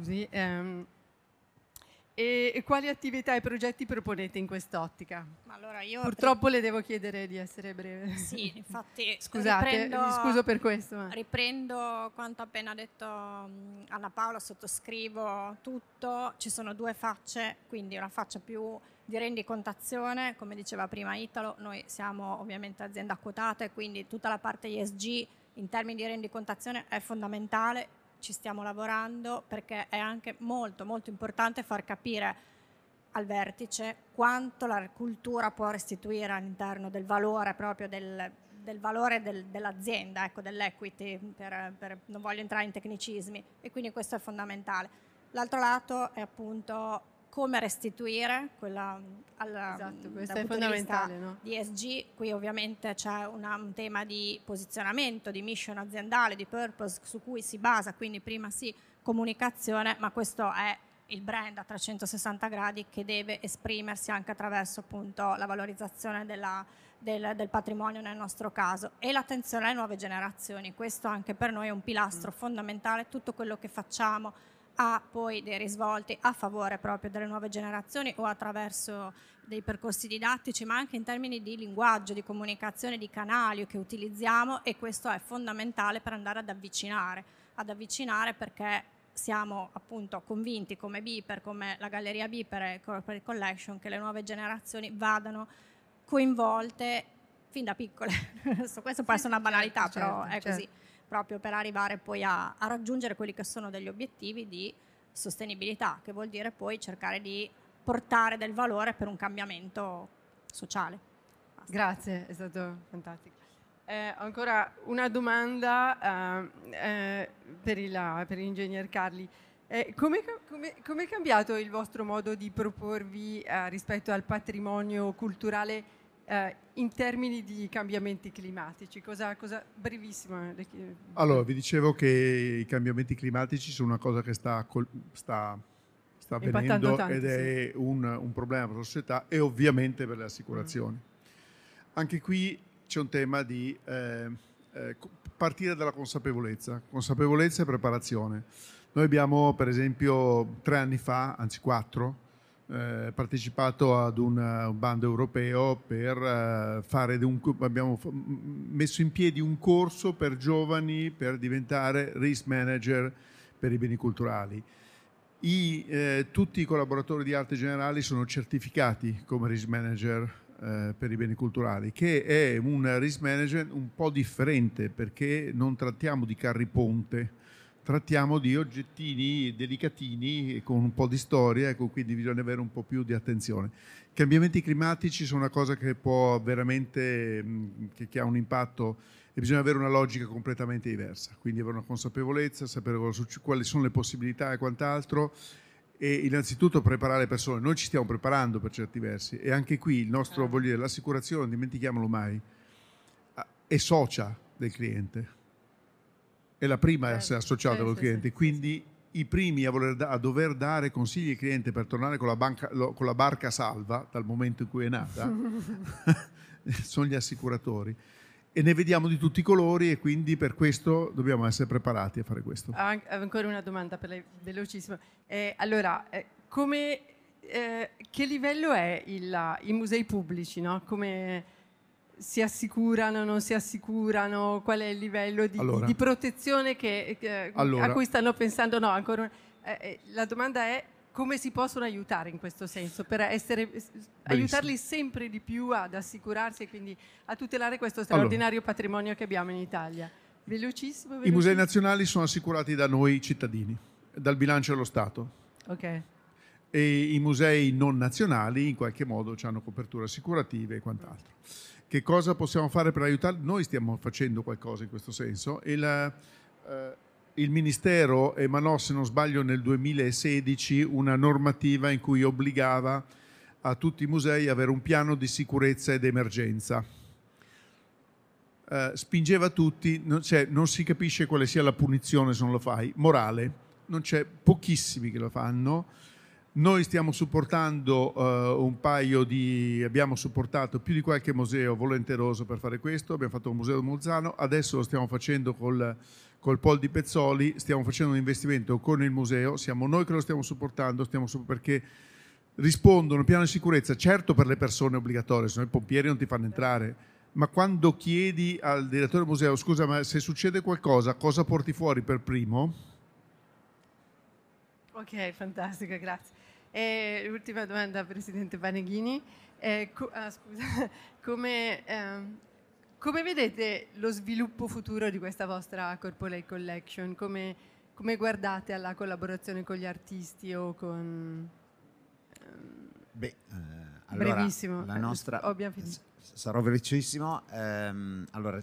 E quali attività e progetti proponete in quest'ottica? Allora, io purtroppo le devo chiedere di essere breve. Sì, infatti Scusate, mi scuso per questo. Ma... Riprendo quanto appena detto Anna Paola, sottoscrivo tutto. Ci sono due facce, quindi una faccia più di rendicontazione, come diceva prima Italo, noi siamo ovviamente azienda quotata, quindi tutta la parte ESG in termini di rendicontazione è fondamentale. Ci stiamo lavorando perché è anche molto molto importante far capire al vertice quanto la cultura può restituire all'interno del valore proprio del valore dell'azienda, ecco, dell'equity, non voglio entrare in tecnicismi, e quindi questo è fondamentale. L'altro lato è appunto come restituire quella esatto, questo è fondamentale, no? Di ESG. Qui ovviamente c'è un tema di posizionamento, di mission aziendale, di purpose su cui si basa, quindi prima sì comunicazione, ma questo è il brand a 360 gradi che deve esprimersi anche attraverso appunto la valorizzazione del patrimonio nel nostro caso, e l'attenzione alle nuove generazioni. Questo anche per noi è un pilastro fondamentale. Tutto quello che facciamo ha poi dei risvolti a favore proprio delle nuove generazioni, o attraverso dei percorsi didattici, ma anche in termini di linguaggio, di comunicazione, di canali che utilizziamo, e questo è fondamentale per andare ad avvicinare perché siamo appunto convinti come BPER, come la Galleria BPER e Corporate Collection, che le nuove generazioni vadano coinvolte fin da piccole. Questo può essere una banalità, certo, però è certo. così, proprio per arrivare poi a raggiungere quelli che sono degli obiettivi di sostenibilità, che vuol dire poi cercare di portare del valore per un cambiamento sociale. Basta. Grazie, è stato fantastico. Ancora una domanda per l'ingegner Carli. Come è cambiato il vostro modo di proporvi rispetto al patrimonio culturale in termini di cambiamenti climatici? Brevissimo. Allora, vi dicevo che i cambiamenti climatici sono una cosa che sta avvenendo tanto, ed è un problema per la società e ovviamente per le assicurazioni. Anche qui c'è un tema di partire dalla consapevolezza e preparazione. Noi abbiamo, per esempio, 3 anni fa, anzi 4, partecipato ad un bando europeo per abbiamo messo in piedi un corso per giovani per diventare risk manager per i beni culturali. Tutti i collaboratori di Arte Generali sono certificati come risk manager per i beni culturali, che è un risk management un po' differente, perché non trattiamo di carri ponte, trattiamo di oggettini delicatini con un po' di storia, ecco, quindi bisogna avere un po' più di attenzione. I cambiamenti climatici sono una cosa che può veramente, che ha un impatto, e bisogna avere una logica completamente diversa, quindi avere una consapevolezza, sapere quali sono le possibilità e quant'altro, e innanzitutto preparare le persone. Noi ci stiamo preparando per certi versi, e anche qui il nostro, voglio dire, l'assicurazione, non dimentichiamolo mai, è socia del cliente, è la prima a essere associata col cliente, quindi i primi a dover dare consigli al cliente per tornare con la barca salva dal momento in cui è nata sono gli assicuratori, e ne vediamo di tutti i colori, e quindi per questo dobbiamo essere preparati a fare questo. Ancora una domanda per lei, velocissima. Allora, che livello è i musei pubblici, no? Come si assicurano, non si assicurano? Qual è il livello di protezione a cui stanno pensando? No, ancora. La domanda è: come si possono aiutare in questo senso per aiutarli sempre di più ad assicurarsi e quindi a tutelare questo straordinario patrimonio che abbiamo in Italia? Velocissimo. I musei nazionali sono assicurati da noi cittadini, dal bilancio dello Stato. Ok. E i musei non nazionali in qualche modo hanno coperture assicurative e quant'altro. Che cosa possiamo fare per aiutarli? Noi stiamo facendo qualcosa in questo senso. Il Ministero emanò, se non sbaglio, nel 2016 una normativa in cui obbligava a tutti i musei ad avere un piano di sicurezza ed emergenza. Spingeva tutti, non si capisce quale sia la punizione se non lo fai, morale. Non c'è, pochissimi che lo fanno, Noi stiamo supportando abbiamo supportato più di qualche museo volenteroso per fare questo. Abbiamo fatto un museo di Bolzano, adesso lo stiamo facendo col Pol di Pezzoli, stiamo facendo un investimento con il museo, siamo noi che lo stiamo supportando, perché rispondono piano di sicurezza, certo per le persone obbligatorie, se no i pompieri non ti fanno entrare, ma quando chiedi al direttore del museo, scusa, ma se succede qualcosa, cosa porti fuori per primo? Ok, fantastico, grazie. E l'ultima domanda, Presidente Paneghini. Scusa, come vedete lo sviluppo futuro di questa vostra Corporate Collection? Come guardate alla collaborazione con gli artisti o con... allora, brevissimo, la nostra... abbiamo finito. Sarò velocissimo. Allora,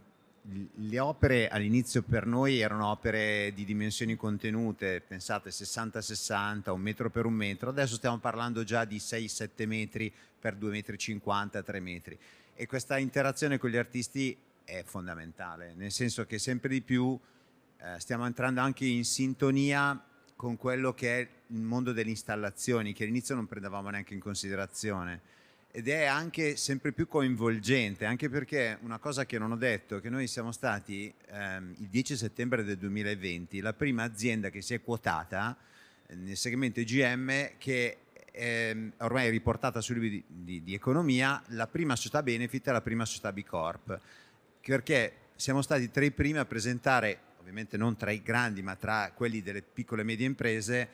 le opere all'inizio per noi erano opere di dimensioni contenute, pensate 60-60, 1 metro per 1 metro, adesso stiamo parlando già di 6-7 metri per 2,50 metri, 3 metri, e questa interazione con gli artisti è fondamentale, nel senso che sempre di più stiamo entrando anche in sintonia con quello che è il mondo delle installazioni, che all'inizio non prendevamo neanche in considerazione. Ed è anche sempre più coinvolgente, anche perché una cosa che non ho detto, che noi siamo stati il 10 settembre del 2020 la prima azienda che si è quotata nel segmento EGM, che ormai è riportata sui libri di economia, la prima società benefit e la prima società B Corp, perché siamo stati tra i primi a presentare, ovviamente non tra i grandi ma tra quelli delle piccole e medie imprese,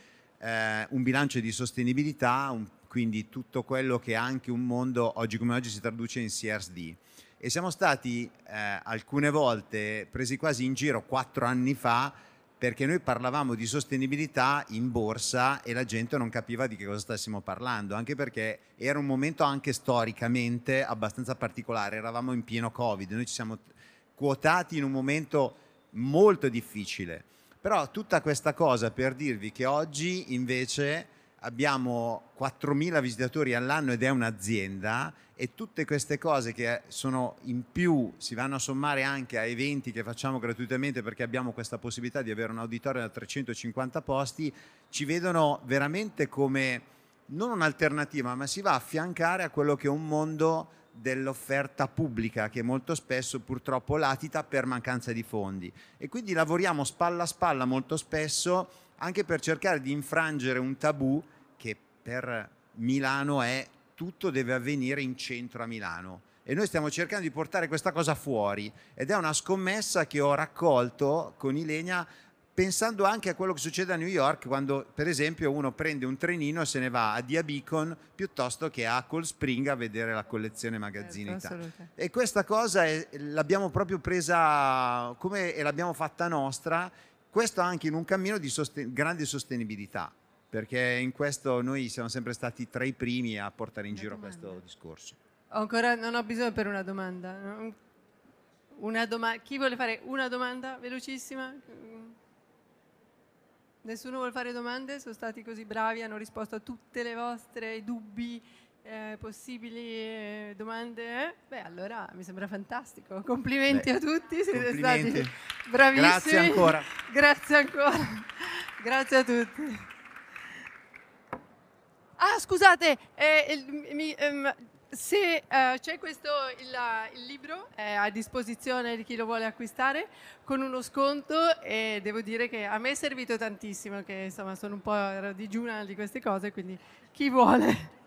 un bilancio di sostenibilità, quindi tutto quello che anche un mondo oggi come oggi si traduce in CSD. E siamo stati alcune volte presi quasi in giro 4 anni fa, perché noi parlavamo di sostenibilità in borsa e la gente non capiva di che cosa stessimo parlando, anche perché era un momento anche storicamente abbastanza particolare, eravamo in pieno Covid, noi ci siamo quotati in un momento molto difficile. Però tutta questa cosa per dirvi che oggi invece abbiamo 4.000 visitatori all'anno ed è un'azienda, e tutte queste cose che sono in più si vanno a sommare anche a eventi che facciamo gratuitamente, perché abbiamo questa possibilità di avere un auditorio da 350 posti, ci vedono veramente come non un'alternativa, ma si va a affiancare a quello che è un mondo dell'offerta pubblica che molto spesso purtroppo latita per mancanza di fondi, e quindi lavoriamo spalla a spalla molto spesso anche per cercare di infrangere un tabù che per Milano è tutto deve avvenire in centro a Milano, e noi stiamo cercando di portare questa cosa fuori, ed è una scommessa che ho raccolto con Ilenia pensando anche a quello che succede a New York, quando per esempio uno prende un trenino e se ne va a Dia Beacon piuttosto che a Cold Spring a vedere la collezione Magazzinità. E questa cosa l'abbiamo proprio presa come e l'abbiamo fatta nostra, questo anche in un cammino di grande sostenibilità, perché in questo noi siamo sempre stati tra i primi a portare in giro questo discorso. Ancora non ho bisogno per una domanda. Chi vuole fare una domanda velocissima? Nessuno vuole fare domande? Sono stati così bravi, hanno risposto a tutte le vostre dubbi, possibili domande? Beh, allora mi sembra fantastico. Complimenti a tutti, siete stati bravissimi. Grazie ancora. Grazie ancora. Grazie a tutti. Ah, scusate, se c'è questo il libro è a disposizione di chi lo vuole acquistare con uno sconto, e devo dire che a me è servito tantissimo, che insomma sono un po' digiuna di queste cose, quindi chi vuole